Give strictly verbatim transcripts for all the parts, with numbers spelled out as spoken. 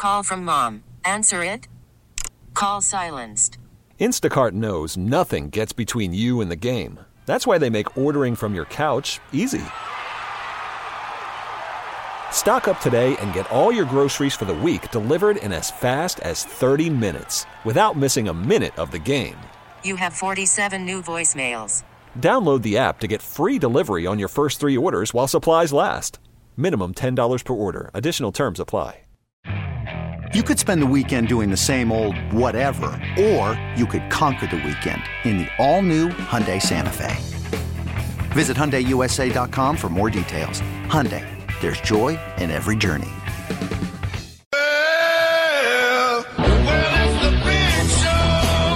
call from mom. Answer it. Call silenced. Instacart knows nothing gets between you and the game. That's why they make ordering from your couch easy. Stock up today and get all your groceries for the week delivered in as fast as thirty minutes without missing a minute of the game. You have forty-seven new voicemails. Download the app to get free delivery on your first three orders while supplies last. Minimum ten dollars per order. Additional terms apply. You could spend the weekend doing the same old whatever, or you could conquer the weekend in the all-new Hyundai Santa Fe. Visit Hyundai U S A dot com for more details. Hyundai, there's joy in every journey. Well, well, it's the big show.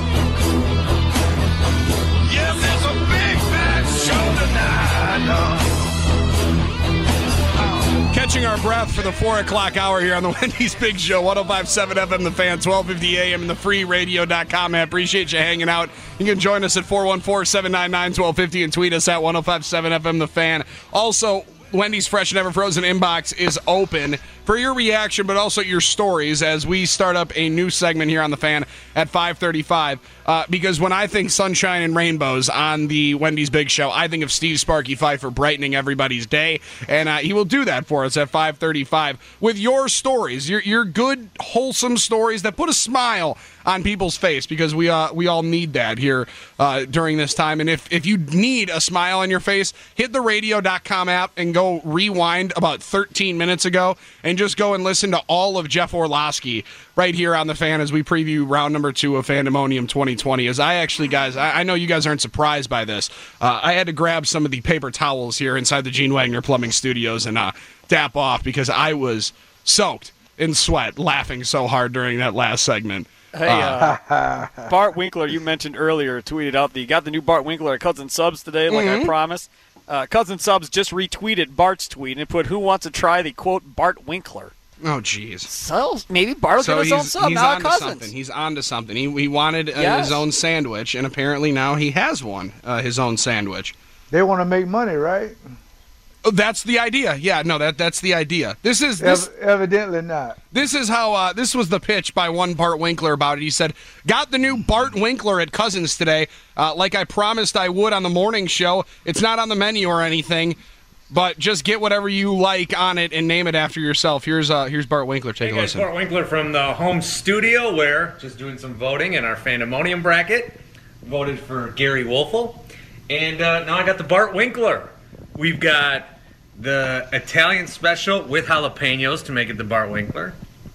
Yes, it's a big bad show tonight. Catching our breath for the four o'clock hour here on the Wendy's Big Show, one oh five point seven F M The Fan, twelve fifty A M, and the free radio dot com app. Appreciate you hanging out. You can join us at four one four, seven nine nine, one two five zero and tweet us at one oh five point seven F M The Fan. Also, Wendy's Fresh Never Frozen inbox is open for your reaction, but also your stories as we start up a new segment here on The Fan at five thirty-five. Uh, because when I think sunshine and rainbows on the Wendy's Big Show, I think of Steve Sparky Pfeiffer brightening everybody's day, and uh, he will do that for us at five thirty-five with your stories, your your good, wholesome stories that put a smile on people's face, because we uh, we all need that here uh, during this time. And if, if you need a smile on your face, hit the radio dot com app and go rewind about thirteen minutes ago and just go and listen to all of Jeff Orlowski right here on The Fan as we preview round number two of Fandemonium twenty twenty. As I actually, guys, I, I know you guys aren't surprised by this. Uh, I had to grab some of the paper towels here inside the Gene Wagner Plumbing Studios and uh, dap off because I was soaked in sweat laughing so hard during that last segment. Hey, uh, Bart Winkler, you mentioned earlier, tweeted out that you got the new Bart Winkler at Cousin Subs today, like mm-hmm. I promised. Uh, Cousin Subs just retweeted Bart's tweet and put, "Who wants to try the, quote, Bart Winkler?" Oh, jeez. So maybe Bart will so get his own sub he's now on at to Cousins. Something. He's on to something. He, he wanted uh, yes. his own sandwich, and apparently now he has one, uh, his own sandwich. They want to make money, right? Oh, that's the idea. Yeah, no, that that's the idea. This is this. Ev- evidently not. This is how. Uh, this was the pitch by one Bart Winkler about it. He said, "Got the new Bart Winkler at Cousins today, uh, like I promised I would on the morning show. It's not on the menu or anything, but just get whatever you like on it and name it after yourself." Here's uh, here's Bart Winkler. Take hey a guys, listen. Bart Winkler from the home studio. We're just doing some voting in our Fandemonium bracket. Voted for Gary Wolfel, and uh, now I got the Bart Winkler. We've got the Italian special with jalapenos to make it the Bart Winkler.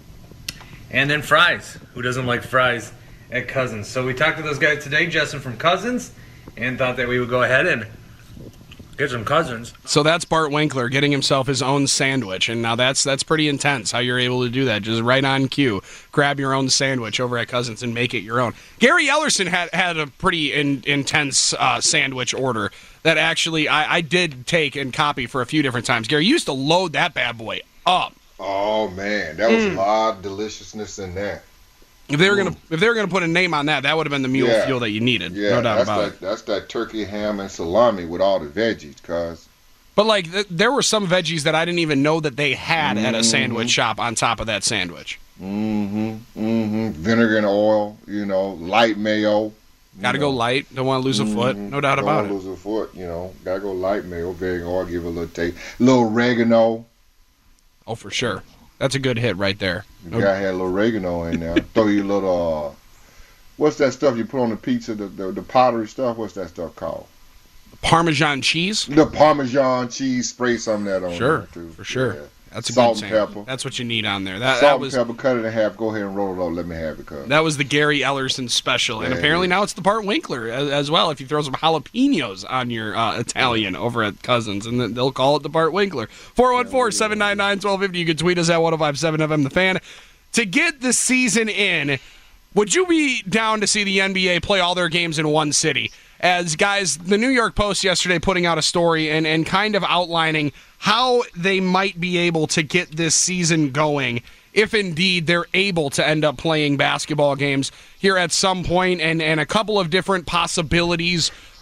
And then fries. Who doesn't like fries at Cousins? So we talked to those guys today, Justin from Cousins, and thought that we would go ahead and get some Cousins. So that's Bart Winkler getting himself his own sandwich, and now that's that's pretty intense how you're able to do that. Just right on cue, grab your own sandwich over at Cousins and make it your own. Gary Ellerson had, had a pretty in, intense uh, sandwich order that actually I, I did take and copy for a few different times. Gary, you used to load that bad boy up. Oh, man, that was Mm. a lot of deliciousness in that. If they were gonna if they were gonna put a name on that, that would have been the mule Yeah. fuel that you needed. Yeah, no doubt that's about that, it. That's that turkey, ham, and salami with all the veggies, cuz. But like, th- there were some veggies that I didn't even know that they had at a Mhm. sandwich shop on top of that sandwich. Mm-hmm, mm-hmm. Vinegar and oil, you know, light mayo. Got to go light. Don't want to lose a foot. No doubt Don't about wanna it. lose a foot, you know. Got to go light mayo, big oil, give it a little taste. A little oregano. Oh, for sure. That's a good hit right there. You gotta have a little oregano in there. Throw you a little, uh, what's that stuff you put on the pizza, the, the, the powdery stuff? What's that stuff called? Parmesan cheese? The Parmesan cheese, spray some of that on Sure, there, too. for sure. Yeah. That's a Salt good and sandwich. pepper. That's what you need on there. That, Salt that was and pepper, cut it in half, go ahead and roll it up, let me have it, cuz. that was the Gary Ellerson special, and Yeah, apparently yeah. now it's the Bart Winkler as, as well. If you throw some jalapenos on your uh, Italian over at Cousins, and then they'll call it the Bart Winkler. four one four, seven nine nine, one two five zero. You can tweet us at one oh five seven F M The Fan. To get the season in, would you be down to see the N B A play all their games in one city? As, guys, the New York Post yesterday putting out a story and, and kind of outlining how they might be able to get this season going if indeed they're able to end up playing basketball games here at some point, and, and a couple of different possibilities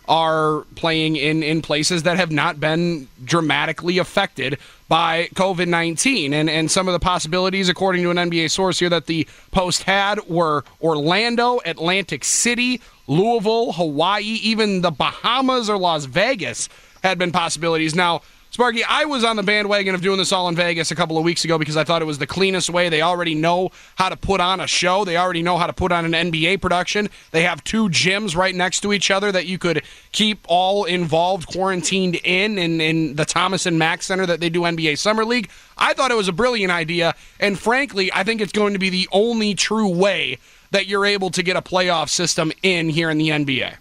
are playing in, in places that have not been dramatically affected by covid nineteen. And, and some of the possibilities, according to an N B A source here, that the Post had were Orlando, Atlantic City, Louisville, Hawaii, even the Bahamas or Las Vegas had been possibilities. Now, Sparky, I was on the bandwagon of doing this all in Vegas a couple of weeks ago because I thought it was the cleanest way. They already know how to put on a show. They already know how to put on an N B A production. They have two gyms right next to each other that you could keep all involved quarantined in, in, in the Thomas and Mack Center that they do N B A Summer League. I thought it was a brilliant idea, and frankly, I think it's going to be the only true way that you're able to get a playoff system in here in the N B A.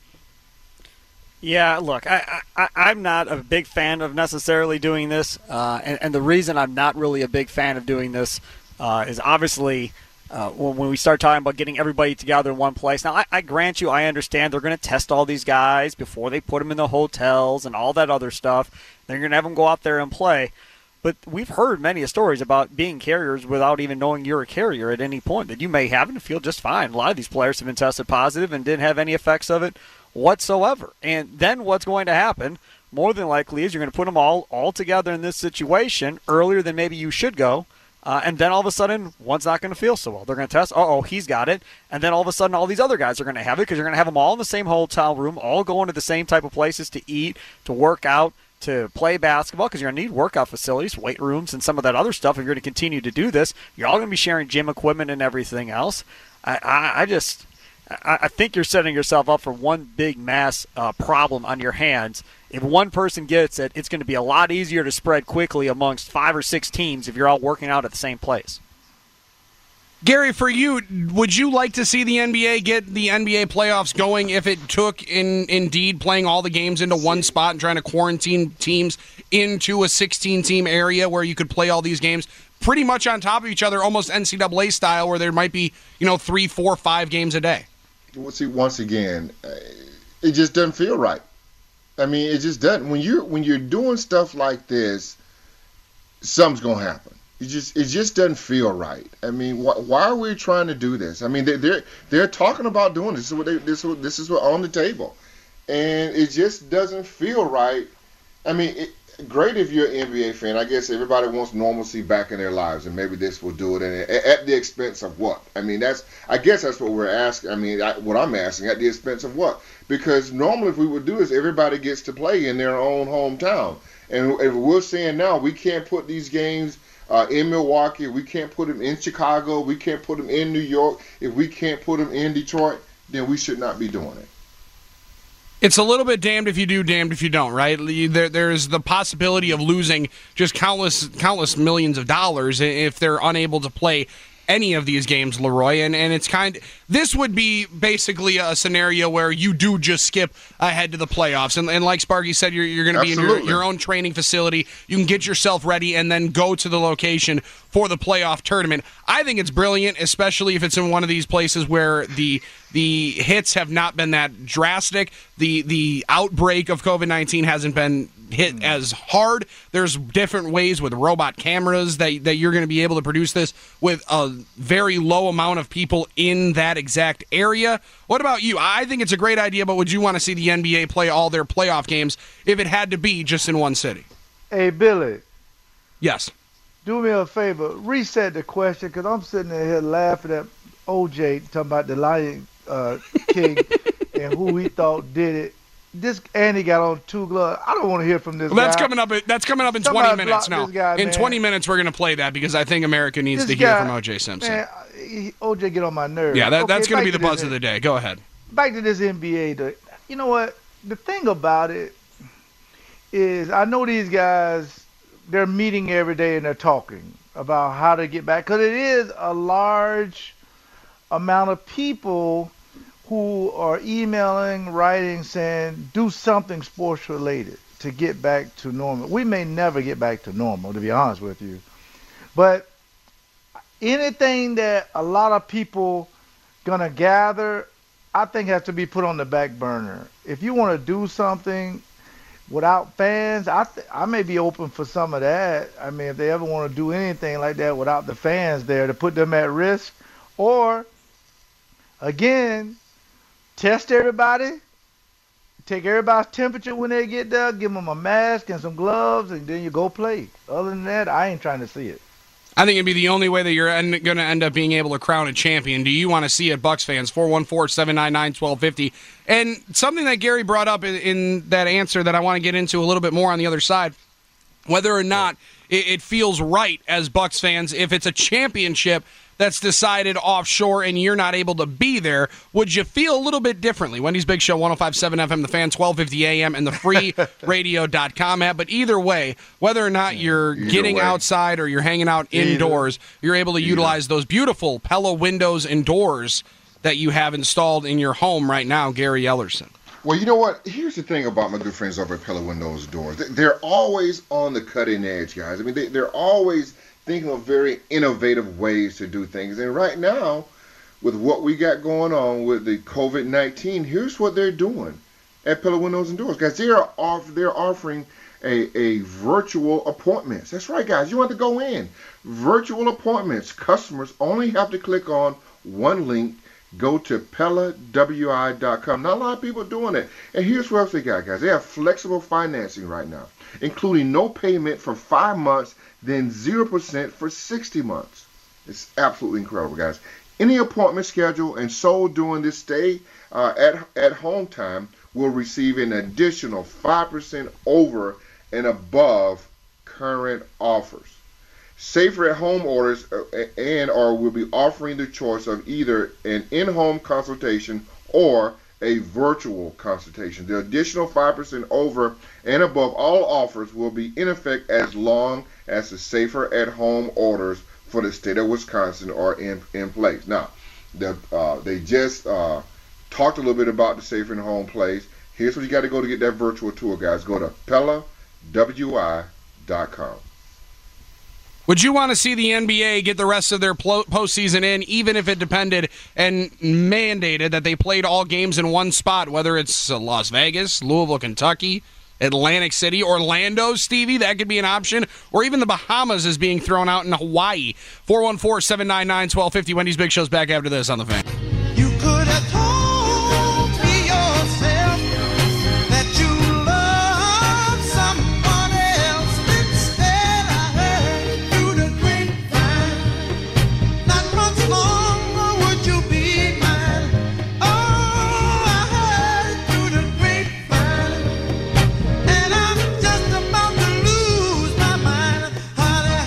Yeah, look, I, I, I'm not a big fan of necessarily doing this, uh, and, and the reason I'm not really a big fan of doing this uh, is obviously uh, when, when we start talking about getting everybody together in one place. Now, I, I grant you, I understand they're going to test all these guys before they put them in the hotels and all that other stuff. They're going to have them go out there and play. But we've heard many stories about being carriers without even knowing you're a carrier at any point, that you may have and feel just fine. A lot of these players have been tested positive and didn't have any effects of it whatsoever. And then what's going to happen, more than likely, is you're going to put them all, all together in this situation earlier than maybe you should go. Uh, and then all of a sudden, one's not going to feel so well. They're going to test, uh-oh, he's got it. And then all of a sudden, all these other guys are going to have it because you're going to have them all in the same hotel room, all going to the same type of places to eat, to work out, to play basketball, because you're going to need workout facilities, weight rooms, and some of that other stuff. If you're going to continue to do this, you're all going to be sharing gym equipment and everything else. I, I, I just... I think you're setting yourself up for one big mass uh, problem on your hands. If one person gets it, it's going to be a lot easier to spread quickly amongst five or six teams if you're all working out at the same place. Gary, for you, would you like to see the N B A get the N B A playoffs going if it took, in indeed, playing all the games into one spot and trying to quarantine teams into a sixteen-team area where you could play all these games pretty much on top of each other, almost N C double A style, where there might be, you know, three, four, five games a day? See, once again, it just doesn't feel right. I mean, it just doesn't. When you're when you're doing stuff like this, something's gonna happen. It just it just doesn't feel right. I mean, wh- why are we trying to do this? I mean, they're they're, they're talking about doing this. This is what they, this is what, this is what on the table, and it just doesn't feel right. I mean, it, great if you're an N B A fan. I guess everybody wants normalcy back in their lives, and maybe this will do it. And at the expense of what? I mean, that's I guess that's what we're asking. I mean, I, what I'm asking, at the expense of what? Because normally, if we would do this, everybody gets to play in their own hometown. And if we're saying now we can't put these games uh, in Milwaukee, we can't put them in Chicago, we can't put them in New York, if we can't put them in Detroit, then we should not be doing it. It's a little bit damned if you do, damned if you don't, right? There, there's the possibility of losing just countless, countless millions of dollars if they're unable to play any of these games, Leroy. And, and it's kind this would be basically a scenario where you do just skip ahead to the playoffs. And, and like Sparky said, you're, you're going to be in your, your own training facility. You can get yourself ready and then go to the location for the playoff tournament. I think it's brilliant, especially if it's in one of these places where the the hits have not been that drastic. The the outbreak of covid nineteen hasn't been hit as hard. There's different ways with robot cameras that, that you're going to be able to produce this with a very low amount of people in that exact area. What about you? I think it's a great idea, but would you want to see the N B A play all their playoff games if it had to be just in one city? Hey, Billy. Yes. Do me a favor. Reset the question, because I'm sitting there here laughing at O J talking about the Lion uh, King and who he thought did it. This Andy got on two gloves. I don't want to hear from this well, that's guy. Coming up, that's coming up in Somebody twenty minutes now. Guy, in man. twenty minutes, we're going to play that because I think America needs this to guy, hear from O J Simpson. Man, he, O J get on my nerves. Yeah, that, okay, that's going to be the to buzz of the day. Go ahead. Back to this N B A. The, you know what? The thing about it is I know these guys, they're meeting every day and they're talking about how to get back. Because it is a large amount of people who are emailing, writing, saying, do something sports related to get back to normal. We may never get back to normal, to be honest with you. But anything that a lot of people going to gather, I think has to be put on the back burner. If you want to do something without fans, I th- I may be open for some of that. I mean, if they ever want to do anything like that without the fans there to put them at risk, or, again, test everybody, take everybody's temperature when they get there, give them a mask and some gloves, and then you go play. Other than that, I ain't trying to see it. I think it'd be the only way that you're going to end up being able to crown a champion. Do you want to see it, Bucs fans? four one four, seven nine nine, one two five zero. And something that Gary brought up in, in that answer that I want to get into a little bit more on the other side, whether or not it, it feels right as Bucs fans, if it's a championship that's decided offshore and you're not able to be there, would you feel a little bit differently? Wendy's Big Show, one oh five point seven F M, The Fan, twelve fifty A M, and the free radio dot com app. But either way, whether or not you're either getting way. outside or you're hanging out Either. indoors, you're able to utilize those beautiful Pella windows and doors that you have installed in your home right now, Gary Ellerson. Well, you know what? Here's the thing about my good friends over at Pella Windows Doors. They- They're always on the cutting edge, guys. I mean, they, they're always thinking of very innovative ways to do things. And right now, with what we got going on with the COVID nineteen, here's what they're doing at Pella Windows and Doors. Guys, they are off, they're offering a, a virtual appointments. That's right, guys. You want to go in. Virtual appointments. Customers only have to click on one link. Go to Pella W I dot com. Not a lot of people doing it. And here's what else they got, guys. They have flexible financing right now, including no payment for five months, then zero percent for sixty months. It's absolutely incredible, guys. Any appointment scheduled and sold during this stay uh, at, at home time will receive an additional five percent over and above current offers. Safer at home orders uh, and or will be offering the choice of either an in-home consultation or a virtual consultation. The additional five percent over and above all offers will be in effect as long as the Safer at Home orders for the state of Wisconsin are in, in place. Now, the, uh, they just uh, talked a little bit about the Safer at Home place. Here's what you got to go to get that virtual tour, guys. Go to Pella W I dot com. Would you want to see the N B A get the rest of their plo- postseason in, even if it depended and mandated that they played all games in one spot, whether it's uh, Las Vegas, Louisville, Kentucky, Atlantic City, Orlando, Stevie? That could be an option. Or even the Bahamas is being thrown out in Hawaii. four one four, seven nine nine, one two five zero. Wendy's Big Show's back after this on The Fan. You could have told me yourself that you love someone else. Instead, I heard through the grapevine. Not much longer would you be mine. Oh, I heard through the grapevine. And I'm just about to lose my mind. Honey,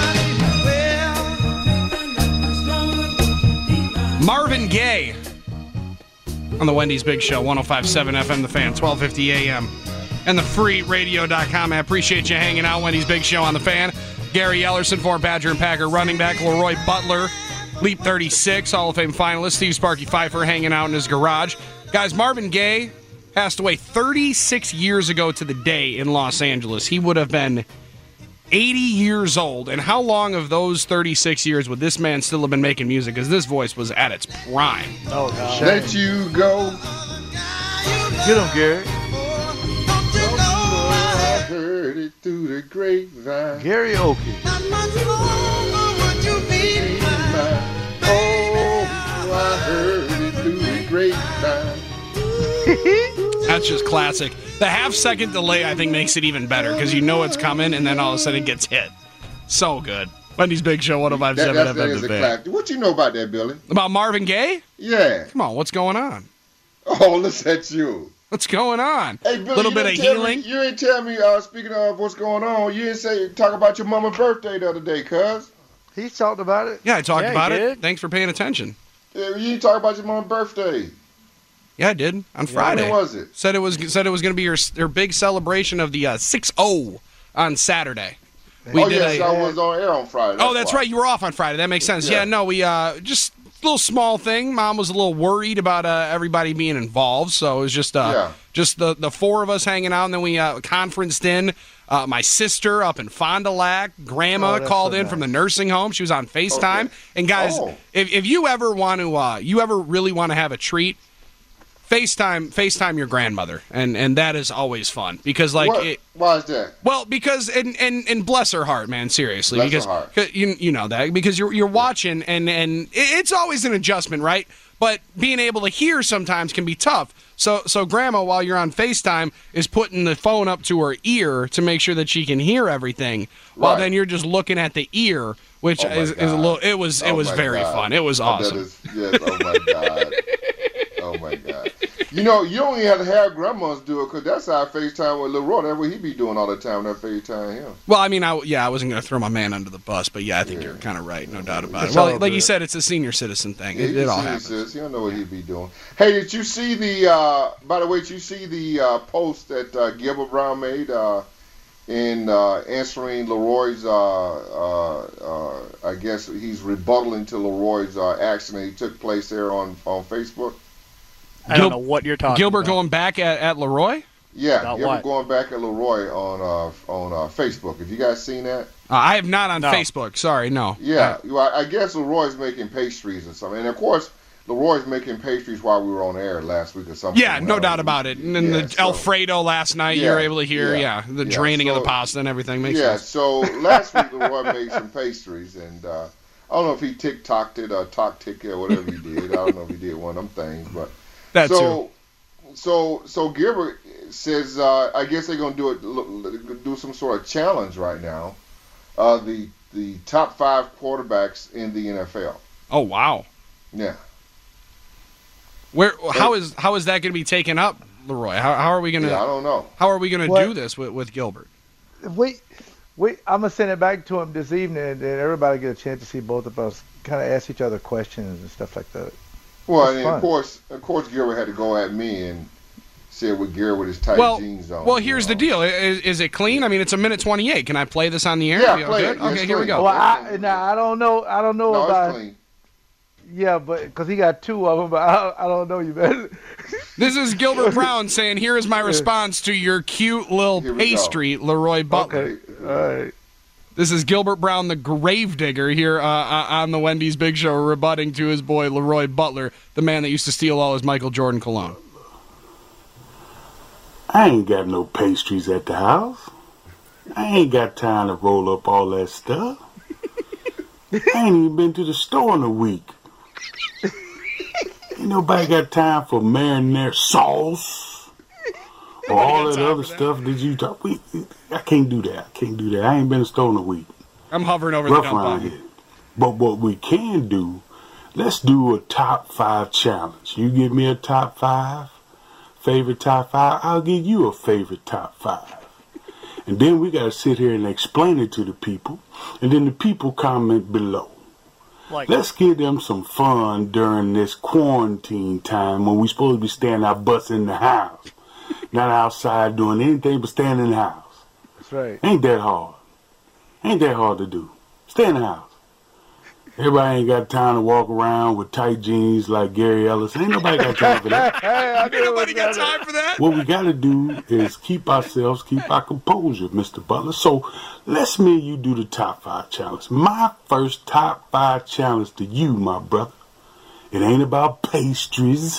honey, well. Marvin Gaye on the Wendy's Big Show, one oh five point seven F M, The Fan, twelve fifty A M, and the free radio dot com. I appreciate you hanging out. Wendy's Big Show on The Fan. Gary Ellerson, former Badger and Packer running back. Leroy Butler, Leap thirty-six, Hall of Fame finalist. Steve Sparky Pfeiffer hanging out in his garage. Guys, Marvin Gaye passed away thirty-six years ago to the day in Los Angeles. He would have been eighty years old. And how long of those thirty-six years would this man still have been making music? Because this voice was at its prime. Oh, no. Let you go. Get him, Gary. I heard it through the grapevine. Gary Oakey. Not much longer would you be mine. Oh, I heard it through the grapevine. That's just classic. The half second delay, I think, makes it even better because you know it's coming and then all of a sudden it gets hit. So good. Wendy's Big Show, one oh five point That, seven that's, that F M, is The a Fan. classic. What you know about that, Billy? About Marvin Gaye? Yeah. Come on, what's going on? Oh, listen at you. What's going on? Hey, Billy, little you bit of didn't tell healing. Me, you ain't tell me, uh, speaking of what's going on, you didn't say, talk about your mama's birthday the other day, cuz. He talked about it. Yeah, I talked Yeah, he about it. did. Thanks for paying attention. Yeah, you didn't talk about your mama's birthday. Yeah, I did on Friday. When was it? Said it was said it was going to be your your big celebration of the uh, six oh on Saturday. We oh, did yes, a- I was on air on Friday. oh, that's why. right. You were off on Friday. That makes sense. Yeah, Yeah. no, we uh, just a little small thing. Mom was a little worried about uh, everybody being involved, so it was just uh, Yeah. just the the four of us hanging out, and then we uh, conferenced in. Uh, my sister up in Fond du Lac, Grandma Oh, that's called so in nice. from the nursing home. She was on FaceTime. Okay. And guys, Oh. if if you ever want to, uh, you ever really want to have a treat. FaceTime, FaceTime your grandmother, and, and that is always fun because like What? it, Why is that? well, because and, and, and bless her heart, man. Seriously, Bless her because heart. 'cause you you know that because you're you're watching and and it- it's always an adjustment, right? But being able to hear sometimes can be tough. So, so Grandma, while you're on FaceTime, is putting the phone up to her ear to make sure that she can hear everything, while Right. then you're just looking at the ear, which Oh my is, is a God. little. It was it Oh was my very God. fun. It was Oh, awesome. That is, yes, oh my God. Oh my God. You know, you don't even have to have grandmas do it, because that's how I FaceTime with Leroy. That's what he be doing all the time when I FaceTime him. Well, I mean, I yeah, I wasn't going to throw my man under the bus, but yeah, I think Yeah. you're kind of right, no doubt about it. It's Well, all like you good. said, it's a senior citizen thing. Yeah, It, you it all see, happens. sis, you don't know what he be doing. Hey, did you see the, uh, by the way, did you see the uh, post that uh, Gilbert Brown made uh, in uh, answering Leroy's, uh, uh, uh, I guess he's rebuttaling to Leroy's uh, action that he took place there on, on Facebook? I Gil- don't know what you're talking Gilbert about. going back at, at Leroy? Yeah, About Gilbert what? going back at Leroy on uh, on uh, Facebook. Have you guys seen that? Uh, I have not on No. Facebook. Sorry, no. Yeah, well, I guess Leroy's making pastries or something. And of course, Leroy's making pastries while we were on air last week or something. Yeah, no doubt about it. And then Yeah, the so- Alfredo last night, you Yeah, were able to hear, yeah, yeah, the yeah. draining of So- the pasta and everything. Makes Yeah, sense. so last week Leroy made some pastries, and uh, I don't know if he TikToked it or talk it or whatever he did. I don't know if he did one of them things, but That's so so so Gilbert says uh, I guess they're gonna do it, do some sort of challenge right now. Uh, the the top five quarterbacks in the N F L. Oh, wow. Yeah. Where? How is how is that going to be taken up, Leroy? How, how are we going to Yeah, I don't know. how are we going to What? do this with, with Gilbert? Wait, wait. I'm gonna send it back to him this evening, and then everybody get a chance to see both of us kind of ask each other questions and stuff like that. Well, That's and fun. of course, of course, Gilbert had to go at me and said with Gilbert with his tight Well, jeans on. well, you here's know. the deal. Is, is it clean? I mean, it's a minute twenty-eight. Can I play this on the air? Yeah, You play good? it. Yes, Okay, here we please. go. Well, I, now I don't know. I don't know No, about. it's clean. Yeah, but because he got two of them, but I, I don't know you better. This is Gilbert Brown saying, "Here is my response to your cute little Here we go. pastry, Leroy Butler." Okay, all right. This is Gilbert Brown, the gravedigger, here uh, uh, on the Wendy's Big Show, rebutting to his boy Leroy Butler, the man that used to steal all his Michael Jordan cologne. I ain't got no pastries at the house. I ain't got time to roll up all that stuff. I ain't even been to the store in a week. Ain't nobody got time for marinara sauce or all that other stuff that you talk. We, I can't do that. I can't do that. I ain't been to the store in a week. I'm hovering over the Rough dump around button. here. But what we can do, let's do a top five challenge. You give me a top five, favorite top five, I'll give you a favorite top five. And then we got to sit here and explain it to the people. And then the people comment below. Like, Let's give them some fun during this quarantine time when we supposed to be staying our butts in the house. Not outside doing anything but staying in the house. That's right. Ain't that hard. Ain't that hard to do. Stay in the house. Everybody ain't got time to walk around with tight jeans like Gary Ellis. Ain't nobody got time for that. Hey, I knew Ain't it nobody was got gonna- time for that. What we got to do is keep ourselves, keep our composure, Mister Butler. So let's me and you do the top five challenge. My first top five challenge to you, my brother. It ain't about pastries,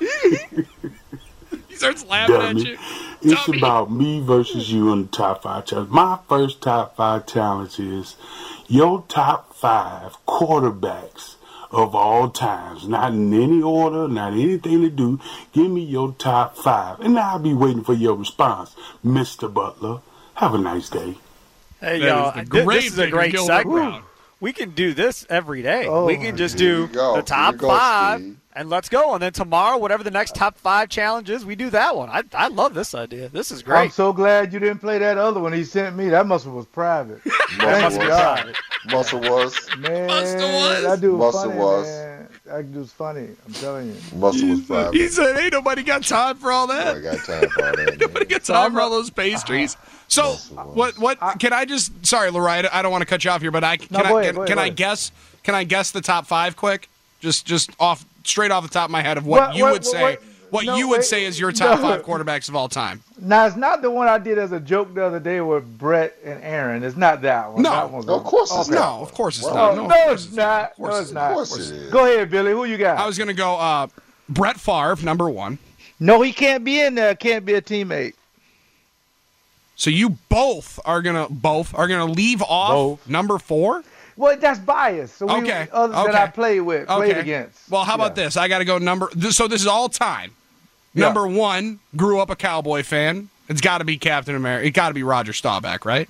He starts laughing at dummy. you. It's Dummy. about me versus you in the top five challenge. My first top five challenge is your top five quarterbacks of all times. Not in any order, not anything to do. Give me your top five. And I'll be waiting for your response, Mister Butler. Have a nice day. hey, That y'all, is the thi- great this is a Digger great Gilbert segment. Brown. We can do this every day. Oh, we can just here do we go. the Here top we go, five, Steve. and let's go. And then tomorrow, whatever the next top five challenge is, we do that one. I, I love this idea. This is I'm great. so glad you didn't play that other one he sent me. That muscle was private. Thank Muscle was. God. Muscle was. Man, Muscle was. that dude was Muscle funny, was. man. That dude's funny. I'm telling you. Muscle was He private. said, "Ain't nobody got time for all that. I got time for all that. Nobody man. got time for all those pastries." So, Muscle was. what? What? Can I just? Sorry, Leroy. I don't- I don't want to cut you off here, but I can. No, I, go ahead, can go ahead, can go I ahead. guess? Can I guess the top five quick? Just, just off, straight off the top of my head of what, What- you what- would what- say. what- What no, you would wait. say is your top No. five quarterbacks of all time. Now, it's not the one I did as a joke the other day with Brett and Aaron. It's not that one. No. That one's Of course it's okay. No, of course it's Well, not. Oh, No, no, of course it's not. Of course No, it's it's not. not. Of course it is. Go ahead, Billy. Who you got? I was gonna go uh, Brett Favre, number one. No, he can't be in there. Can't be a teammate. So you both are gonna both are gonna leave off Both. number four. Well, that's bias. So we, Okay, others that okay. I played with, played Okay. against. Well, how about Yeah. this? I got to go number. th- So this is all time. Yeah. Number one, grew up a Cowboy fan. It's got to be Captain America. It got to be Roger Staubach, right?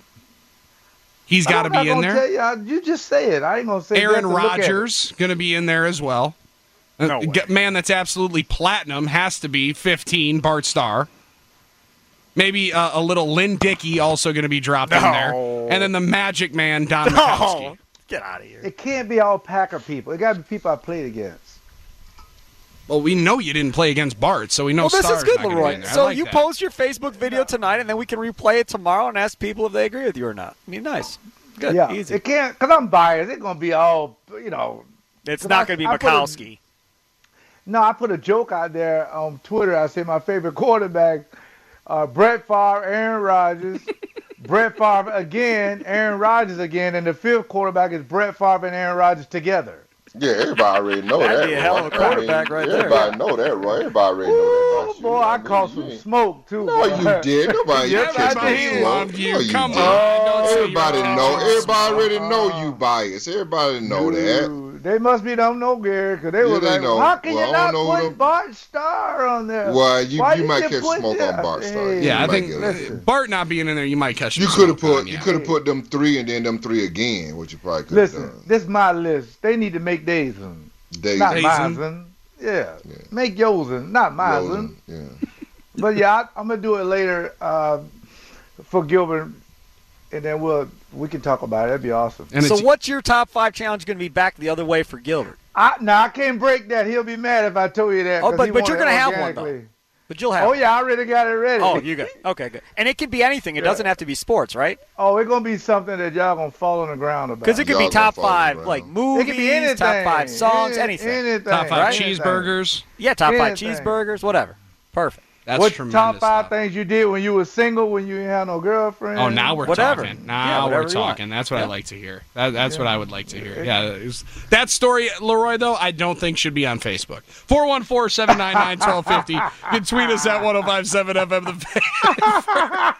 He's got to be in there. Tell you, I, you just say it. I ain't gonna say. Aaron that to look at it. Rodgers going to be in there as well. No Uh, way. Man that's absolutely platinum has to be fifteen, Bart Starr. Maybe uh, a little Lynn Dickey also going to be dropped in No. there. And then the Magic Man, Don No. Mikowski. Get out of here. It can't be all Packer people. It got to be people I played against. Well, we know you didn't play against Bart, so we know Well, this Starr's is good, not gonna be Leroy. in there. I So like you that. post your Facebook video tonight, and then we can replay it tomorrow and ask people if they agree with you or not. I mean, nice. Good. Yeah, Easy. it can't because I'm biased. It's gonna be all you know. It's 'cause not I- going to be I put a- Mikowski. No, I put a joke out there on Twitter. I said my favorite quarterback, uh, Brett Favre, Aaron Rodgers, Brett Favre again, Aaron Rodgers again, and the fifth quarterback is Brett Favre and Aaron Rodgers together. Yeah, everybody already know That'd that. be a hell of a Roy. quarterback I mean, right there. everybody know that, Roy. Everybody already know that Oh about you. boy, I mean, caught you some ain't- smoke too. No, boy. you did. Nobody Yes, you catch I no did. smoke. Loved you. No, you Come didn't. on. Don't say you Everybody were know. catching Everybody already smoke. know you biased. Everybody know that. Dude, they must be don't know Gary because they Yeah, were they like, know. how can Well, you I not don't know put them. Bart Starr on there? Well, you, Why you did might you catch put smoke that? on Bart Starr. Hey. Yeah, I You might think get uh, it. Bart not being in there, you might catch You some could have smoke put on, you yeah. could have put them three and then them three again, which you probably could have Listen, done. this is my list. They need to make theirs one. Days Not Days mine. one. Yeah. Yeah. Make yours one, not mine. Rosen, yeah. But yeah, I, I'm gonna do it later uh, for Gilbert, and then we'll we can talk about it. That'd be awesome. And So it's- what's your top five challenge going to be back the other way for Gilbert? I, now I can't break that. He'll be mad if I told you that. Oh, 'cause but- he but you're wanted gonna have one, organically. But you'll have Oh yeah, I already got it ready. Oh, you got Okay, good. And it can be anything. It doesn't have to be sports, right? Oh, it's gonna be something that y'all gonna fall on the ground about. Because it could Y'all be gonna top fall on the five, ground. like It movies, could be anything. top five songs, Any- anything. anything. Top five Anything. cheeseburgers. Yeah, top five Anything. cheeseburgers, whatever. Perfect. That's What tremendous top five stuff. things you did when you were single, when you didn't have no girlfriend? Oh, now we're Whatever. talking. Yeah, Now whatever we're you want. talking. That's what I Yeah. like to hear. That, that's what I would like to hear. Yeah, it was- that story, Leroy, though, I don't think should be on Facebook. four one four, seven nine nine, one two five zero. You can tweet us at ten fifty-seven F M The Fan.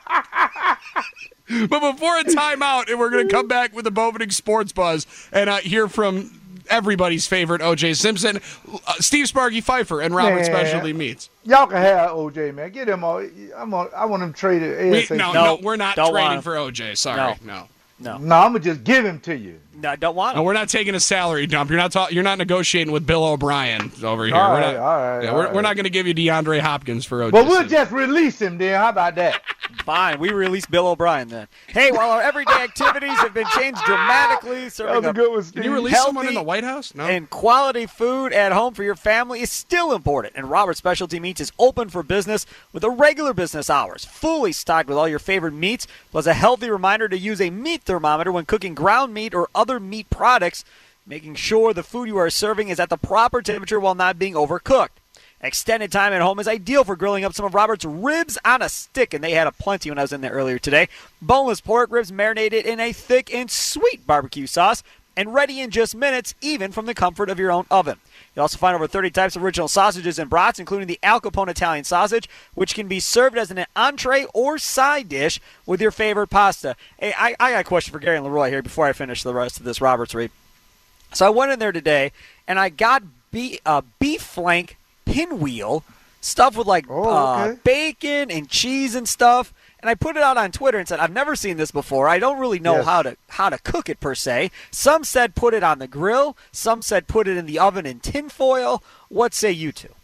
But before a timeout, and we're going to come back with the Bowmaning Sports Buzz and uh, hear from everybody's favorite O J Simpson, uh, Steve Sparky Pfeiffer, and Robert Man. Specialty Meats. Y'all can have O J, man. Get him all. I'm on, I want him traded. We, ASAP. no, No, no, we're not don't want trading him. for O J. Sorry, No. no. No. No, I'm gonna just give him to you. No, I don't want No, it. we're not taking a salary dump. You're not ta- You're not negotiating with Bill O'Brien over here. All we're right, not, all right, yeah, all we're, right. we're not going to give you DeAndre Hopkins for O J. But we'll Simpson. just release him then. How about that? Fine. We release Bill O'Brien then. Hey, while our everyday activities have been changed dramatically, That was serving a up good one, Can Steve. you release healthy someone in the White House? No. and quality food at home for your family is still important. And Robert Specialty Meats is open for business with the regular business hours, fully stocked with all your favorite meats, plus a healthy reminder to use a meat thermometer when cooking ground meat or other meat products, making sure the food you are serving is at the proper temperature while not being overcooked. Extended time at home is ideal for grilling up some of Robert's ribs on a stick, and they had a plenty when I was in there earlier today. Boneless pork ribs marinated in a thick and sweet barbecue sauce and ready in just minutes, even from the comfort of your own oven. You'll also find over thirty types of original sausages and brats, including the Al Capone Italian sausage, which can be served as an entree or side dish with your favorite pasta. Hey, I, I got a question for Gary and Leroy here before I finish the rest of this Robert's read. So I went in there today, and I got be, uh, beef flank pinwheel stuffed with like Oh, uh, okay. bacon and cheese and stuff. And I put it out on Twitter and said, I've never seen this before. I don't really know Yes. how to how to cook it per se. Some said put it on the grill. Some said put it in the oven in tin foil. What say you two?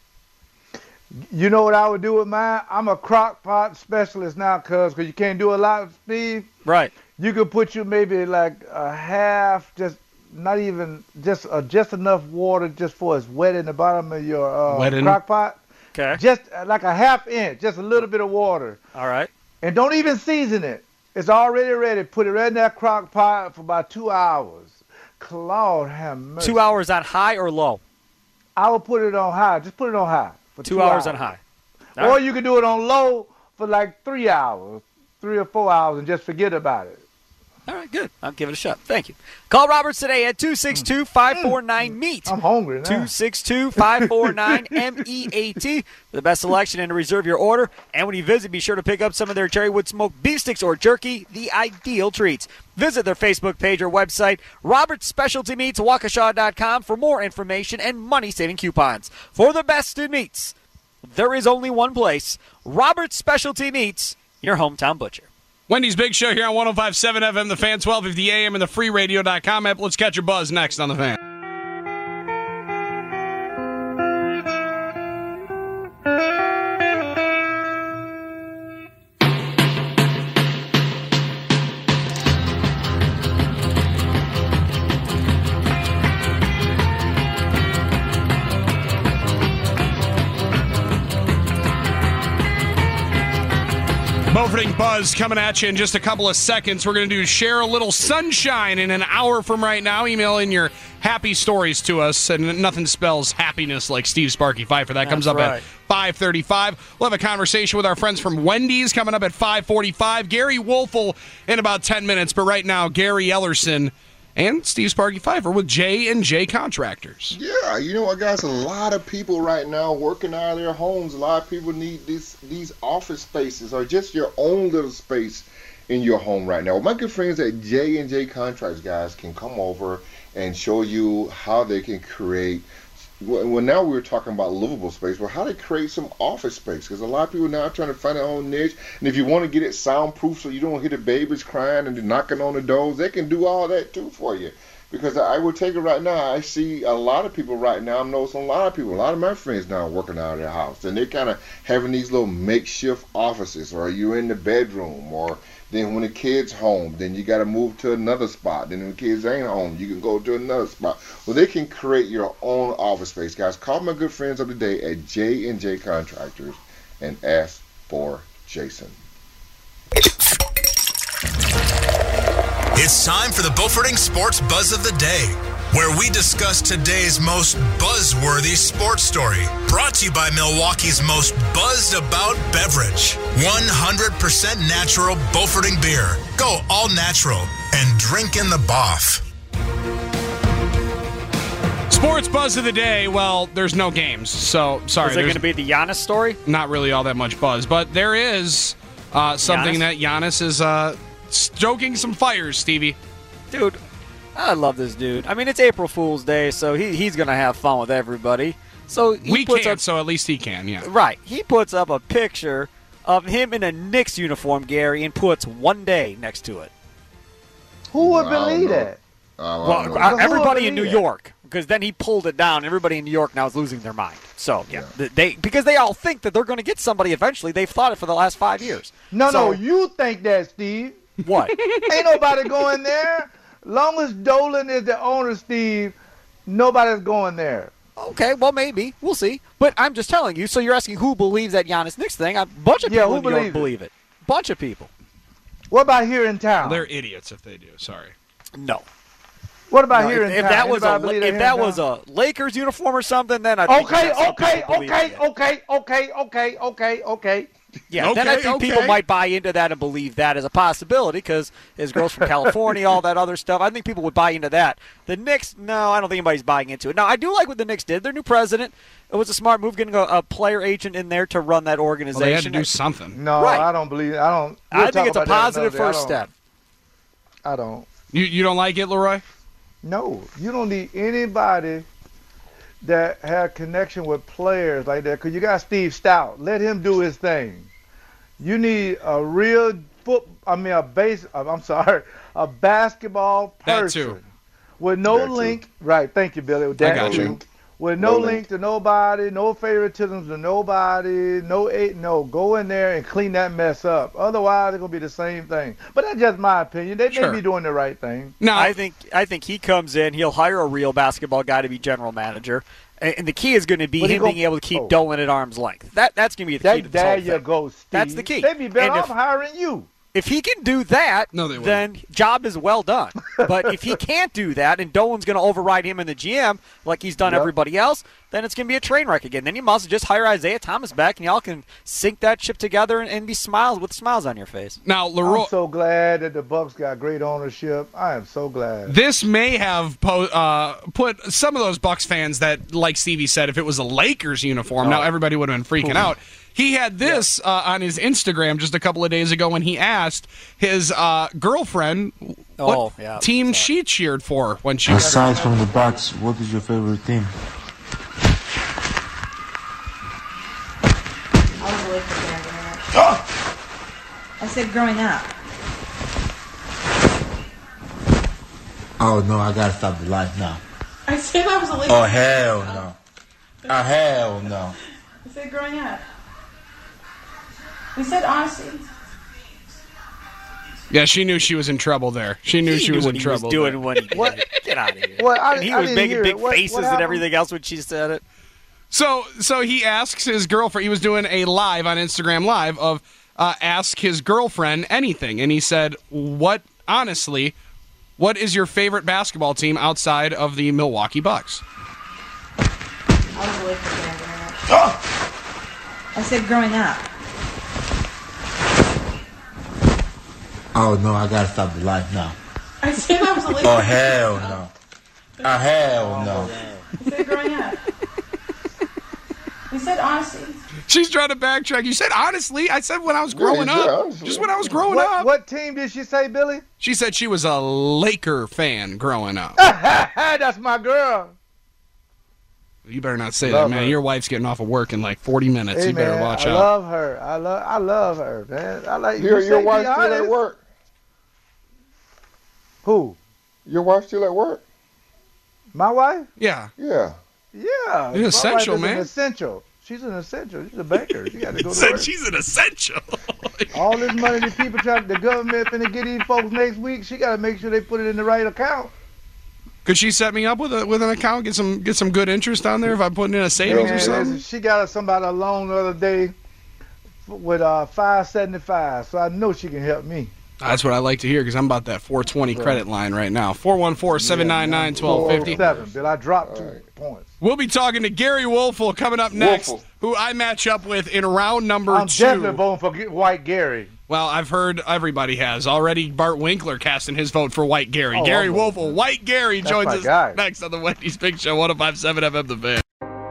You know what I would do with mine? I'm a crock pot specialist now, cuz, because you can't do a lot, Steve. Right. You could put you maybe like a half, just not even, just uh, just enough water just for it's wet in the bottom of your uh, Wet in? crock pot. Okay. Just uh, like a half inch, just a little bit of water. All right. And don't even season it. It's already ready. Put it right in that crock pot for about two hours. Claude have mercy. Two hours on high or low? I would put it on high. Just put it on high. For Two, two hours, on high. All Or right. you could do it on low for like three hours, three or four hours, and just forget about it. All right, good. I'll give it a shot. Thank you. Call Roberts today at two six two, five four nine, M E A T. I'm hungry now. two six two, five four nine, M E A T for the best selection and to reserve your order. And when you visit, be sure to pick up some of their Cherrywood smoked beef sticks or jerky, the ideal treats. Visit their Facebook page or website, Roberts Specialty Meats, Waukesha dot com for more information and money-saving coupons. For the best in meats, there is only one place. Robert's Specialty Meats, your hometown butcher. Wendy's Big Show here on one oh five point seven F M, The Fan, twelve fifty A M, and the free radio dot com app. Let's catch your buzz next on The Fan. Beauforting Buzz coming at you in just a couple of seconds. We're going to do Share a Little Sunshine in an hour from right now. Email in your happy stories to us, and nothing spells happiness like Steve Sparky Pfeiffer. That comes That's up right. at five thirty-five. We'll have a conversation with our friends from Wendy's coming up at five forty-five. Gary Wolfel in about ten minutes, but right now, Gary Ellerson and Steve Sparky Pfeiffer with J and J Contractors. Yeah, you know what, guys? A lot of people right now working out of their homes. A lot of people need this, these office spaces or just your own little space in your home right now. Well, my good friends at J and J Contractors, guys, can come over and show you how they can create. Well, now we're talking about livable space. Well, how to create some office space, because a lot of people now are trying to find their own niche. And if you want to get it soundproof so you don't hear the babies crying and they're knocking on the doors, they can do all that too for you. Because I will take it right now, I see a lot of people right now, I'm noticing a lot of people, a lot of my friends now are working out of their house. And they're kind of having these little makeshift offices, or you're in the bedroom, or then when the kid's home, then you got to move to another spot. Then when the kids ain't home, you can go to another spot. Well, they can create your own office space, guys. Call my good friends of the day at J and J Contractors and ask for Jason. It's time for the Beauforting Sports Buzz of the Day, where we discuss today's most buzzworthy sports story. Brought to you by Milwaukee's most buzzed about beverage, one hundred percent natural Beauforting beer. Go all natural and drink in the Boff. Sports Buzz of the Day. Well, there's no games, so sorry. Is it going to be the Giannis story? Not really all that much buzz, but there is uh, something Giannis? that Giannis is uh, stoking some fires, Stevie. Dude, I love this dude. I mean, it's April Fool's Day, so he, he's going to have fun with everybody. So he we puts can't, up, so at least he can, yeah. Right. He puts up a picture of him in a Knicks uniform, Gary, and puts one day next to it. Who would I don't believe know. that? I don't Well, know. uh, Who everybody would in New believe that? York, because then he pulled it down. Everybody in New York now is losing their mind. So, yeah, Yeah. th- they because they all think that they're going to get somebody eventually. They've thought it for the last five years. No, So- no, you think that, Steve. What? Ain't nobody going there. Long as Dolan is the owner, Steve, nobody's going there. Okay, well, maybe. We'll see. But I'm just telling you, so you're asking who believes that Giannis Knicks thing. A bunch of Yeah, people who in New York believes it? believe it. Bunch of people. What about here in town? They're idiots if they do, sorry. No. What about No, here if, in if town? that was a Anybody believe if here that in was town? a Lakers uniform or something, then I think Okay, that some okay, people believe okay, it. okay, okay, okay, okay, okay. Yeah, then I Okay, think okay. people might buy into that and believe that as a possibility because his girl's from California, all that other stuff. I think people would buy into that. The Knicks, no, I don't think anybody's buying into it. Now, I do like what the Knicks did. Their new president, it was a smart move getting a, a player agent in there to run that Well, organization. they had to do something. No, Right. I don't believe. I don't. we'll I think talk it's a about that positive another day. first I don't- step. I don't. You you don't like it, Leroy? No, you don't need anybody that had connection with players like that. Cause you got Steve Stout. Let him do his thing. You need a real foot. I mean, a base. I'm sorry, a basketball That person too. with no That too. link. Right. Thank you, Billy. That got too. you. With no, No link. link. to nobody, no favoritism to nobody, no eight, no. Go in there and clean that mess up. Otherwise, it's gonna be the same thing. But that's just my opinion. They Sure. may be doing the right thing. No, I think I think he comes in, he'll hire a real basketball guy to be general manager. And and the key is going to be But he him go- being able to keep oh. Dolan at arm's length. That that's going to be the key to That, this there whole you thing. go, Steve. That's the key. They'd be better And off if- hiring you. If he can do that, No, they wouldn't. then job is well done. But if he can't do that and Dolan's going to override him in the G M like he's done Yep. everybody else, then it's going to be a train wreck again. Then you must just hire Isaiah Thomas back and y'all can sink that ship together and, and be smiles with smiles on your face. now Leroy. I'm so glad that the Bucks got great ownership. I am so glad. This may have po- uh, put some of those Bucks fans that, like Stevie said, if it was a Lakers uniform, now everybody would have been freaking out. He had this uh, on his Instagram just a couple of days ago when he asked his uh, girlfriend what Oh, yeah, team sorry. she cheered for when she. Aside from the Bucks, what is your favorite team? I said growing up. Oh, no, I gotta stop the life now. I said I was a little. Oh, hell no. Oh, hell no. I said growing up. We said honesty. Yeah, she knew she was in trouble there. She knew He she knew was what in he trouble. was doing there. when he did it. Get out of here. What? I, and he I was didn't making hear big it. What- faces what and happened? everything else when she said it. So, so he asks his girlfriend. He was doing a live on Instagram Live of uh, ask his girlfriend anything, and he said, "What? Honestly, what is your favorite basketball team outside of the Milwaukee Bucks?" I was away from there very much. I said growing up. Oh, no, I gotta stop the life now. I said I was a little. Oh, hell no. Oh, hell no. I said growing up. We said honesty. She's trying to backtrack. You said honestly. I said when I was growing Yeah, up. honestly. Just when I was growing What, up. what team did she say, Billy? She said she was a Laker fan growing up. That's my girl. You better not say Love that, man. her. Your wife's getting off of work in like forty minutes. Hey, you better man, watch I out. love her. I love. I love her, man. I like. Your, you your say wife be still honest. at work? Who? Your wife still at work? My wife? Yeah. Yeah. Yeah. You're my essential, wife is man. An essential. She's an essential. She's a banker. She got to go to Said work. she's an essential. All this money that people try, the government finna get these folks next week. She got to make sure they put it in the right account. Could she set me up with a with an account? Get some get some good interest on there if I'm putting in a savings Man, or something. listen, she got somebody a loan the other day with uh five seventy five, so I know she can help me. That's what I like to hear because I'm about that four twenty credit line right now. four one four, seven nine nine, one two five zero. Seven, Bill. I dropped two points. We'll be talking to Gary Wolfel coming up next, Wolfel. who I match up with in round number I'm two. definitely voting for G- White Gary. Well, I've heard everybody has. Already Bart Winkler casting his vote for White Gary. Oh, Gary I'm Wolfel, voting. White Gary That's joins my us guy. next on the Wendy's Big Show, one oh five seven F M The Fan.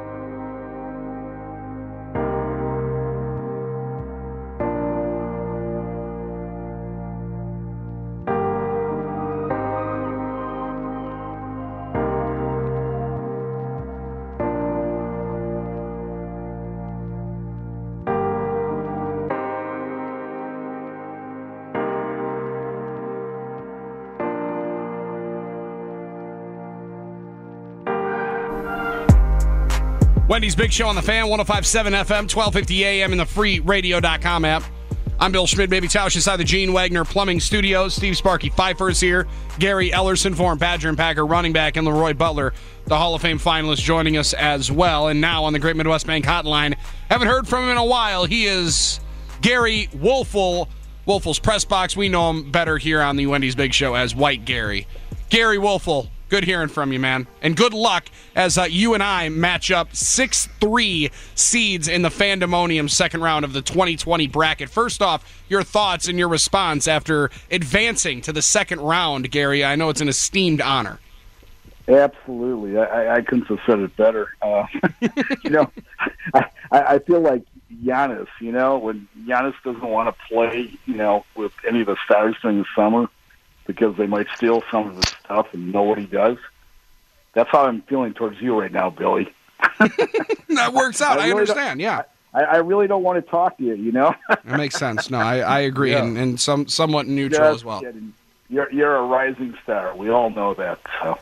Wendy's Big Show on the Fan, one oh five seven F M, twelve fifty A M in the free radio dot com app. I'm Bill Schmidt, Baby Tausch inside the Gene Wagner Plumbing Studios. Steve Sparky Pfeiffer's here. Gary Ellerson, former Badger and Packer running back, and Leroy Butler, the Hall of Fame finalist, joining us as well. And now on the Great Midwest Bank Hotline, haven't heard from him in a while. He is Gary Wolfel. Wolfel's Press Box. We know him better here on the Wendy's Big Show as White Gary. Gary Wolfel, good hearing from you, man. And good luck as uh, you and I match up six three seeds in the Fandemonium second round of the twenty twenty bracket. First off, your thoughts and your response after advancing to the second round, Gary. I know it's an esteemed honor. Absolutely. I, I couldn't have said it better. Uh, you know, I, I feel like Giannis, you know, when Giannis doesn't want to play, you know, with any of the stars during the summer, because they might steal some of his stuff and know what he does. That's how I'm feeling towards you right now, Billy. That works out. I, I really understand, yeah. I, I really don't want to talk to you, you know? That makes sense. No, I, I agree, Yeah. and, and some somewhat neutral Just as well. kidding. You're, you're a rising star. We all know that. So.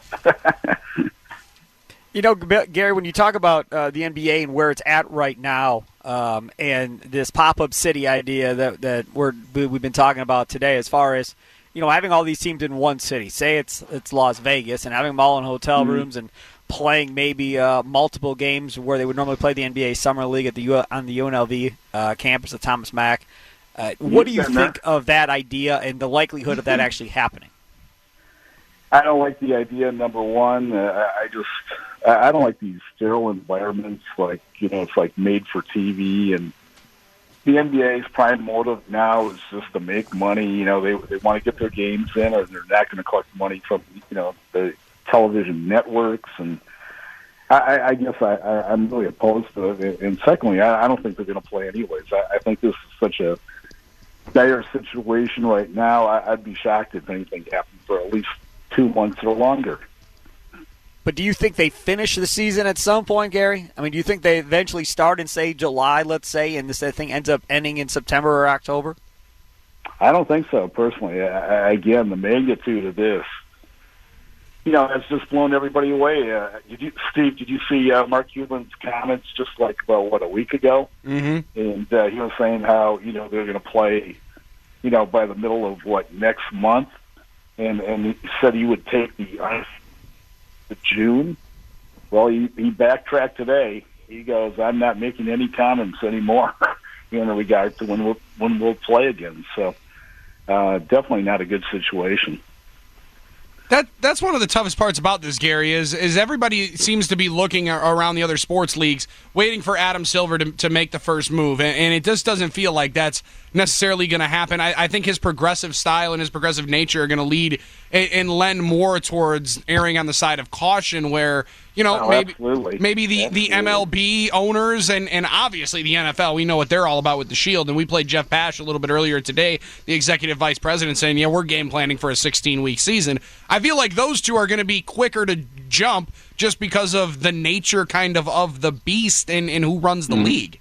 You know, G- Gary, when you talk about uh, the N B A and where it's at right now, um, and this pop-up city idea that that we're, we've been talking about today, as far as you know, having all these teams in one city, say it's it's Las Vegas, and having them all in hotel Mhm. rooms and playing maybe uh, multiple games where they would normally play the N B A Summer League at the U- on the U N L V uh, campus of Thomas Mack. Uh, what do you Been there. think of that idea and the likelihood of that actually happening? I don't like the idea, number one. Uh, I just, I I don't like these sterile environments. Like, you know, it's like made for T V. And the N B A's prime motive now is just to make money. You know, they they want to get their games in, or they're not going to collect money from, you know, the television networks. And I, I I guess I, I, I'm really opposed to it. And secondly, I, I don't think they're going to play anyways. I, I think this is such a dire situation right now. I, I'd be shocked if anything happened for at least two months or longer. But do you think they finish the season at some point, Gary? I mean, do you think they eventually start in, say, July, let's say, and this thing ends up ending in September or October? I don't think so, personally. I, again, the magnitude of this, you know, it's just blown everybody away. Uh, did you, Steve, did you see uh, Mark Cuban's comments just like, about, what, a week ago? Mm-hmm. And uh, he was saying how, you know, they're going to play, you know, by the middle of, what, next month? And, and he said he would take the ice to June. Well, he, he backtracked today. He goes, I'm not making any comments anymore in regard to when we'll, when we'll play again. So uh, definitely not a good situation. That that's one of the toughest parts about this, Gary, is is everybody seems to be looking around the other sports leagues, waiting for Adam Silver to, to make the first move, and, and it just doesn't feel like that's necessarily going to happen. I, I think his progressive style and his progressive nature are going to lead and, and lend more towards erring on the side of caution, where, you know, oh, maybe absolutely. maybe the, absolutely. the M L B owners and, and obviously the N F L, we know what they're all about with the Shield, and we played Jeff Pash a little bit earlier today, the executive vice president, saying, yeah, we're game planning for a sixteen-week season. I feel like those two are going to be quicker to jump just because of the nature kind of of the beast and, and who runs the mm. league.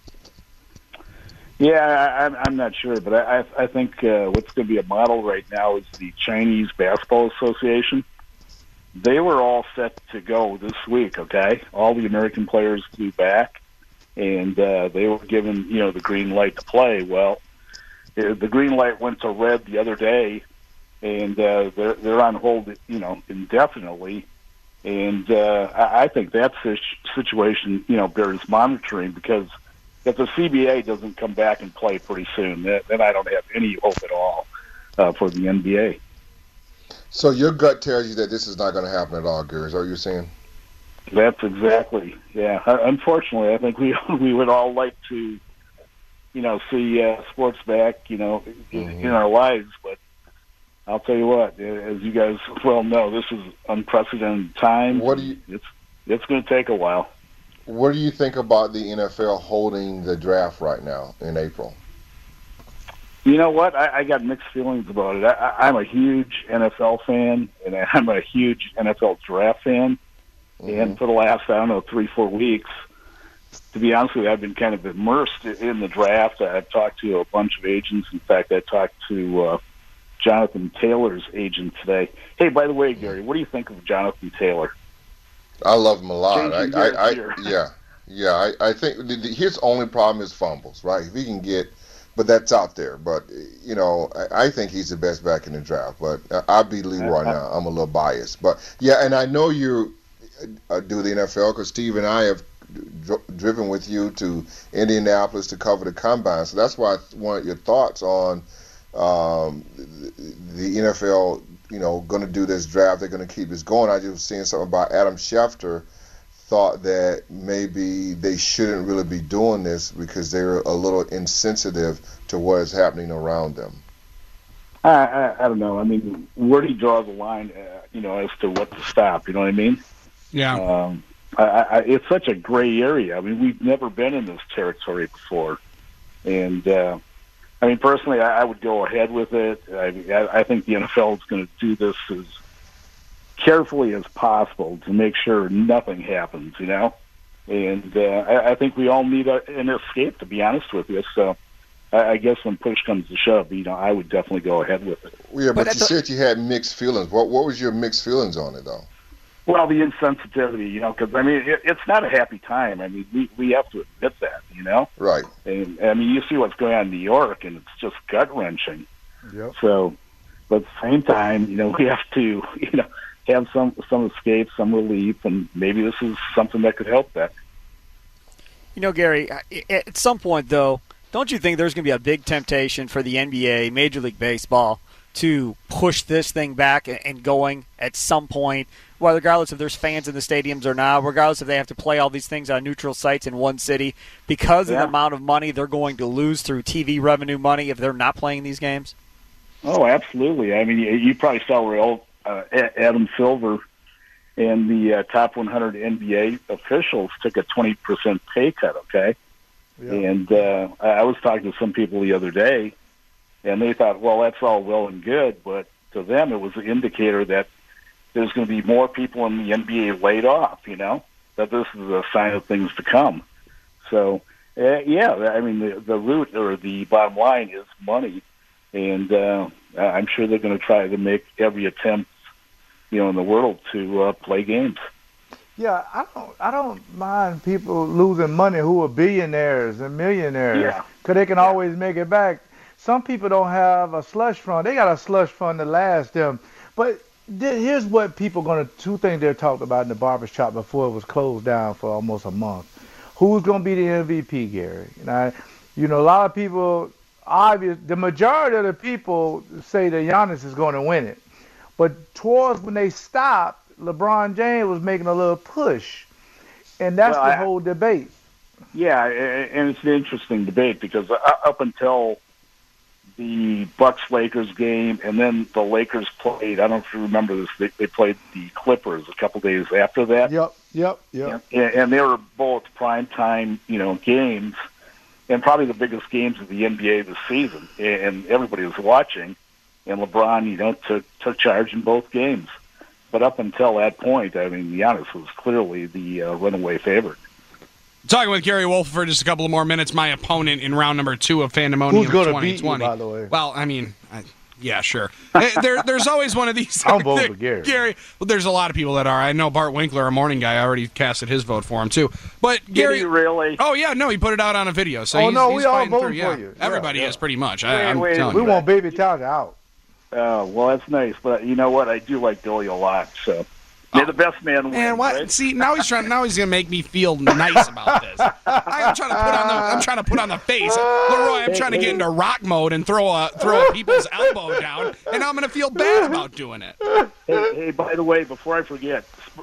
Yeah, I, I'm, I'm not sure, but I, I think uh, what's going to be a model right now is the Chinese Basketball Association. They were all set to go this week, okay? All the American players flew back, and uh, they were given, you know, the green light to play. Well, the green light went to red the other day, and uh, they're, they're on hold, you know, indefinitely. And uh, I, I think that situation, you know, bears monitoring, because if the C B A doesn't come back and play pretty soon, then, then I don't have any hope at all uh, for the N B A. So your gut tells you that this is not going to happen at all, Gary. Is that what you're saying? That's exactly, yeah. Unfortunately, I think we we would all like to, you know, see uh, sports back, you know, in, mm-hmm. in our lives. But I'll tell you what, as you guys well know, this is unprecedented time. What do you? It's it's going to take a while. What do you think about the N F L holding the draft right now in April? You know what? I, I got mixed feelings about it. I, I'm a huge N F L fan, and I'm a huge N F L draft fan. Mm-hmm. And for the last, I don't know, three, four weeks, to be honest with you, I've been kind of immersed in the draft. I've talked to a bunch of agents. In fact, I talked to uh, Jonathan Taylor's agent today. Hey, by the way, Gary, what do you think of Jonathan Taylor? I love him a lot. I, I, I, here. yeah, yeah. I, I think the, the, his only problem is fumbles, right? If he can get, but that's out there. But you know, I, I think he's the best back in the draft. But I'll be Leroy now. I'm a little biased, but yeah. And I know you uh, do the N F L because Steve and I have dr- driven with you to Indianapolis to cover the combine. So that's why I wanted your thoughts on um, the, the N F L. You know, going to do this draft. They're going to keep this going. I just was seeing something about Adam Schefter thought that maybe they shouldn't really be doing this because they're a little insensitive to what is happening around them. I, I, I don't know. I mean, where do you draw the line, uh, you know, as to what to stop? You know what I mean? Yeah. Um, I, I, it's such a gray area. I mean, we've never been in this territory before. And, uh, I mean, personally, I, I would go ahead with it. I, I think the N F L is going to do this as carefully as possible to make sure nothing happens, you know? And uh, I, I think we all need a, an escape, to be honest with you. So I, I guess when push comes to shove, you know, I would definitely go ahead with it. Well, yeah, but, but you a, said you had mixed feelings. What What was your mixed feelings on it, though? Well, the insensitivity, you know, because, I mean, it, it's not a happy time. I mean, we, we have to admit that, you know? Right. And, I mean, you see what's going on in New York, and it's just gut-wrenching. Yep. So, but at the same time, you know, we have to, you know, have some some escape, some relief, and maybe this is something that could help that. You know, Gary, at some point, though, don't you think there's going to be a big temptation for the N B A, Major League Baseball, to push this thing back and going at some point, well, regardless if there's fans in the stadiums or not, regardless if they have to play all these things on neutral sites in one city, because yeah. of the amount of money they're going to lose through T V revenue money if they're not playing these games? Oh, absolutely. I mean, you, you probably saw where old, uh, Adam Silver and the uh, top one hundred N B A officials took a twenty percent pay cut, okay? Yeah. And uh, I was talking to some people the other day, and they thought, well, that's all well and good, but to them it was an indicator that there's going to be more people in the N B A laid off, you know, that this is a sign of things to come. So, uh, yeah, I mean, the, the root or the bottom line is money. And uh, I'm sure they're going to try to make every attempt, you know, in the world to uh, play games. Yeah, I don't I don't mind people losing money who are billionaires and millionaires. Yeah. Because they can always make it back. Some people don't have a slush fund. They got a slush fund to last them. But th- here's what people going to, two things they talked about in the barbershop before it was closed down for almost a month. Who's going to be the M V P, Gary? And I, you know, a lot of people, obvious, the majority of the people say that Giannis is going to win it. But towards when they stopped, LeBron James was making a little push. And that's Well, the I- whole debate. Yeah, and it's an interesting debate because up until the Bucks-Lakers game, and then the Lakers played, I don't know if you remember this, they, they played the Clippers a couple days after that. Yep, yep, yep. And, and they were both primetime, you know, games, and probably the biggest games of the N B A this season. And everybody was watching, and LeBron, you know, took, took charge in both games. But up until that point, I mean, Giannis was clearly the uh, runaway favorite. Talking with Gary Wolf for just a couple of more minutes, my opponent in round number two of Fandemonium Who's gonna twenty beat twenty. you, by the way? Well, I mean, I, yeah, sure. Eh, there, there's always one of these. I'm voting for Gary. Gary. Well, there's a lot of people that are. I know Bart Winkler, a morning guy, already casted his vote for him too. But Gary, Did he really? oh yeah, no, he put it out on a video. So Oh, he's, no, he's we all fighting voted through, for yeah. you. Yeah, Everybody yeah. is pretty much. I, Wait, I'm wait, telling We you. want Baby Talk out. Oh, well, that's nice. But you know what? I do like Billy a lot. So may the best man win. Man, what? Right? See, now he's trying. Now he's gonna make me feel nice about this. I'm trying to put on the. I'm trying to put on the face, Leroy. I'm trying to get into rock mode and throw a throw a people's elbow down, and now I'm gonna feel bad about doing it. Hey, hey, by the way, before I forget,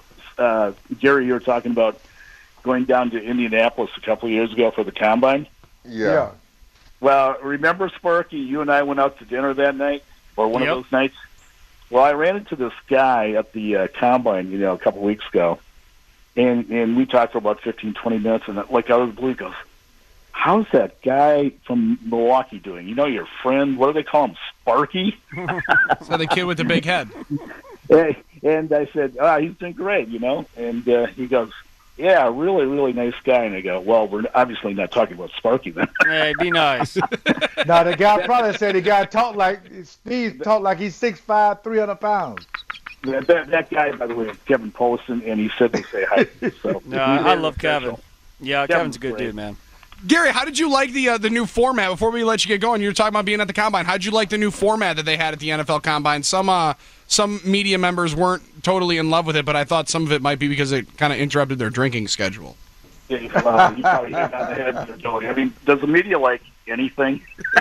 uh, Gary, you were talking about going down to Indianapolis a couple of years ago for the Combine. Yeah. Well, remember, Sparky, you and I went out to dinner that night, or one Yep. of those nights? Well, I ran into this guy at the uh, Combine, you know, a couple of weeks ago, and and we talked for about fifteen, twenty minutes, and like out of the blue, he goes, how's that guy from Milwaukee doing? You know, your friend, what do they call him, Sparky? So the kid with the big head. Hey, and I said, ah, he's doing great, you know, and uh, he goes, yeah, really, really nice guy. And I go, well, we're obviously not talking about Sparky then. Hey, be nice. Now, the guy probably said the guy talked like, Steve talked like he's six five, three hundred pounds. that, that, that guy, by the way, is Kevin Poston, and he said to say hi. So No, I love Kevin. Yeah, Kevin's Kevin's a good great. dude, man. Gary, how did you like the uh, the new format? Before we let you get going, you were talking about being at the Combine. How did you like the new format that they had at the N F L Combine? Some uh, some media members weren't totally in love with it, but I thought some of it might be because it kind of interrupted their drinking schedule. Yeah, uh, you probably hit it on the head with Joey. I mean, does the media like anything?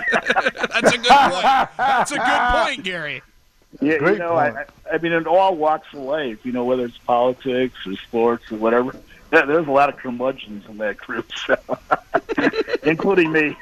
That's a good point. That's a good point, Gary. Yeah, Great you know, I, point. I mean, in all walks of life, you know, whether it's politics or sports or whatever, there, there's a lot of curmudgeons in that group, so, including me.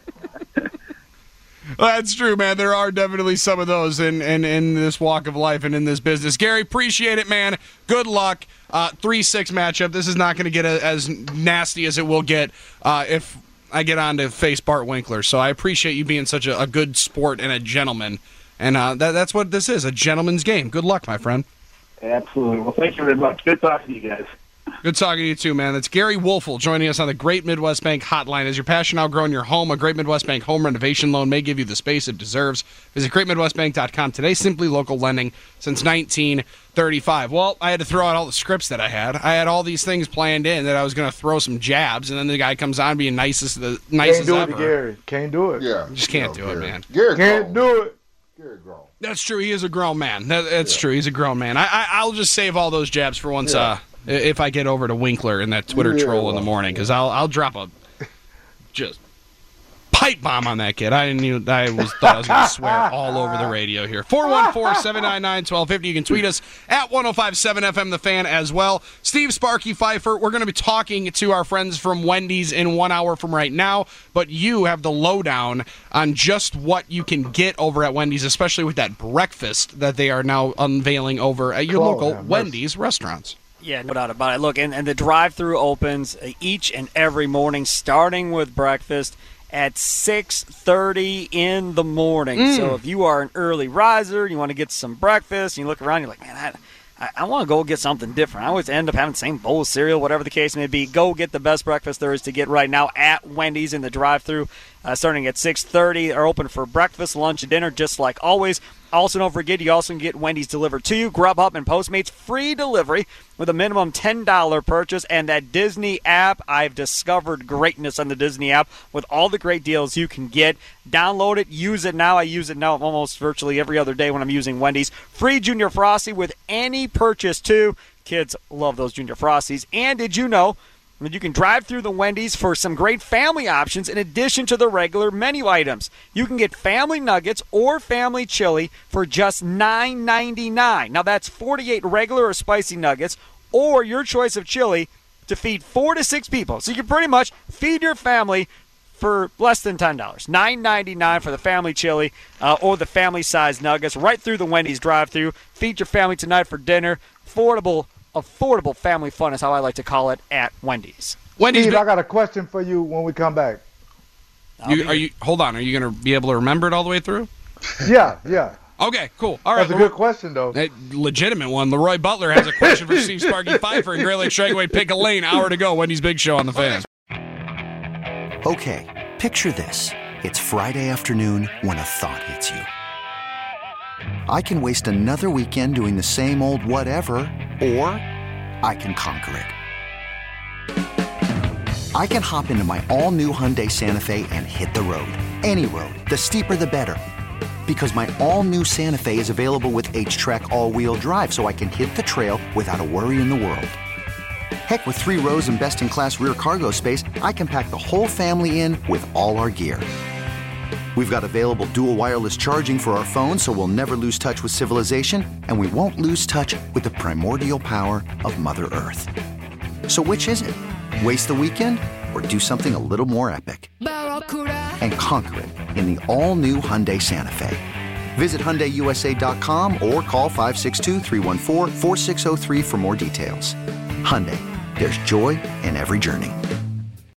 Well, that's true, man. There are definitely some of those in, in, in this walk of life and in this business. Gary, appreciate it, man. Good luck. Uh, three six matchup. This is not going to get a, as nasty as it will get uh, if I get on to face Bart Winkler. So I appreciate you being such a, a good sport and a gentleman. And uh, that, that's what this is, a gentleman's game. Good luck, my friend. Absolutely. Well, thank you very much. Good talking to you guys. Good talking to you, too, man. That's Gary Wolfel joining us on the Great Midwest Bank Hotline. As your passion outgrowing your home, a Great Midwest Bank home renovation loan may give you the space it deserves. Visit great midwest bank dot com today. Simply local lending since nineteen thirty-five. Well, I had to throw out all the scripts that I had. I had all these things planned in that I was going to throw some jabs, and then the guy comes on being nicest, the nicest Can't do ever. it, Gary. Can't do it. Yeah. You just can't You do know, it, Gary. man. Gary Can't grown. do it. Gary grown. That's true. He is a grown man. That, that's Yeah. true. He's a grown man. I, I, I'll just save all those jabs for once. Yeah. Uh, if I get over to Winkler and that Twitter Yeah, troll in the well. morning, because I'll I'll drop a just pipe bomb on that kid. I didn't even, I was thought I was going to swear all over the radio here. four one four, seven nine nine, one two five zero. You can tweet us at one oh five seven F M The Fan as well. Steve Sparky Pfeiffer, we're going to be talking to our friends from Wendy's in one hour from right now, but you have the lowdown on just what you can get over at Wendy's, especially with that breakfast that they are now unveiling over at your Oh, local yeah, Wendy's restaurants. Yeah, no doubt about it. Look, and, and the drive-thru opens uh, each and every morning, starting with breakfast at six thirty in the morning. Mm. So if you are an early riser, you want to get some breakfast, and you look around, you're like, man, I, I, I want to go get something different. I always end up having the same bowl of cereal, whatever the case may be. Go get the best breakfast there is to get right now at Wendy's in the drive-thru. Uh, starting at six thirty. They're open for breakfast, lunch, and dinner, just like always. Also, don't forget, you also can get Wendy's delivered to you. Grubhub and Postmates, free delivery with a minimum ten dollars purchase. And that Disney app, I've discovered greatness on the Disney app with all the great deals you can get. Download it. Use it now. I use it now almost virtually every other day when I'm using Wendy's. Free Junior Frosty with any purchase, too. Kids love those Junior Frosties. And did you know that you can drive through the Wendy's for some great family options in addition to the regular menu items? You can get family nuggets or family chili for just nine ninety-nine. Now that's forty-eight regular or spicy nuggets or your choice of chili to feed four to six people. So you can pretty much feed your family for less than ten dollars. nine ninety-nine for the family chili uh, or the family-sized nuggets right through the Wendy's drive-thru. Feed your family tonight for dinner. Affordable Affordable family fun is how I like to call it at Wendy's. Wendy's. Steve, I got a question for you when we come back. You, are you? Hold on. Are you going to be able to remember it all the way through? Yeah, yeah. Okay, cool. All right. That's a good question, though. A legitimate one. Leroy Butler has a question for Steve Sparky Pfeiffer and Great Lakes Dragway. Pick a lane. Hour to go. Wendy's Big Show on the Fan. Okay, picture this. It's Friday afternoon when a thought hits you. I can waste another weekend doing the same old whatever, or I can conquer it. I can hop into my all-new Hyundai Santa Fe and hit the road. Any road. The steeper, the better. Because my all-new Santa Fe is available with H-Track all-wheel drive, so I can hit the trail without a worry in the world. Heck, with three rows and best-in-class rear cargo space, I can pack the whole family in with all our gear. We've got available dual wireless charging for our phones, so we'll never lose touch with civilization, and we won't lose touch with the primordial power of Mother Earth. So which is it? Waste the weekend or do something a little more epic? And conquer it in the all-new Hyundai Santa Fe. Visit Hyundai U S A dot com or call five six two, three one four, four six zero three for more details. Hyundai, there's joy in every journey.